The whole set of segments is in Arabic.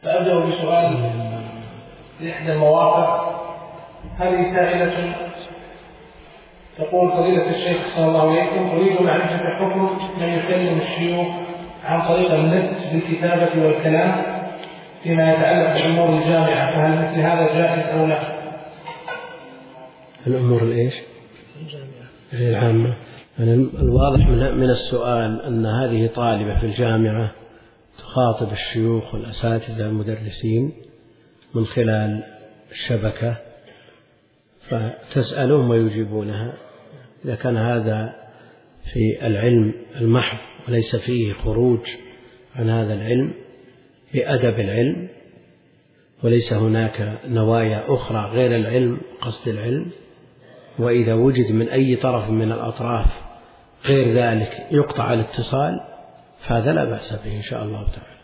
فأبدأ بسؤال لإحدى المواقع. هذه سائلة تقول: فضيلة الشيخ صلى الله عليكم، أريد معرفة حكم من يكلم الشيوخ عن طريق النت بالكتابة والكلام فيما يتعلق بأمور الجامعة، فهل مثل هذا جائز أو لا؟ الأمور الإيش؟ العامة. الواضح من السؤال أن هذه طالبة في الجامعة تخاطب الشيوخ والأساتذة المدرسين من خلال الشبكة، فتسألهم ويجيبونها. إذا كان هذا في العلم المحض وليس فيه خروج عن هذا العلم بأدب العلم، وليس هناك نوايا أخرى غير العلم قصد العلم، وإذا وجد من أي طرف من الأطراف غير ذلك يقطع الاتصال، فهذا لا بأس به إن شاء الله تعالى.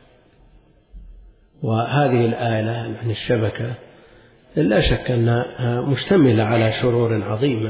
وهذه الآلة عن الشبكة لا شك أنها مشتملة على شرور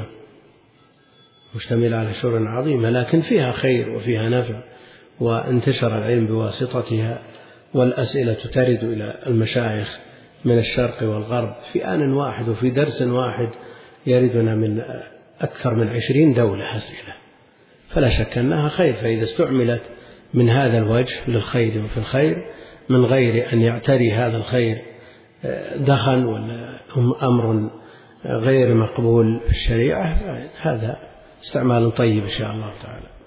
عظيمة، لكن فيها خير وفيها نفع، وانتشر العلم بواسطتها، والأسئلة ترد إلى المشايخ من الشرق والغرب في آن واحد، وفي درس واحد يردنا من أكثر من 20 دولة أسئلة، فلا شك أنها خير. فإذا استعملت من هذا الوجه للخير وفي الخير من غير أن يعتري هذا الخير دخن ولا أمر غير مقبول في الشريعة، هذا استعمال طيب إن شاء الله تعالى.